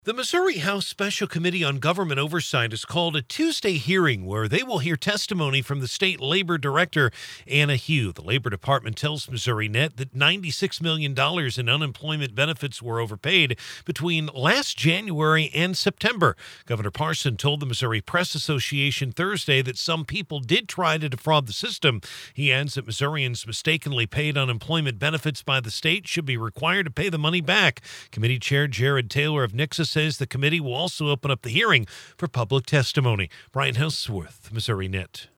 The Missouri House Special Committee on Government Oversight has called a Tuesday hearing where they will hear testimony from the state labor director, Anna Hugh. The Labor Department tells Missouri Net that $96 million in unemployment benefits were overpaid between last January and September. Governor Parson told the Missouri Press Association Thursday that some people did try to defraud the system. He adds that Missourians mistakenly paid unemployment benefits by the state should be required to pay the money back. Committee Chair Jared Taylor of Nixa says the committee will also open up the hearing for public testimony. Brian Houseworth, Missouri Net.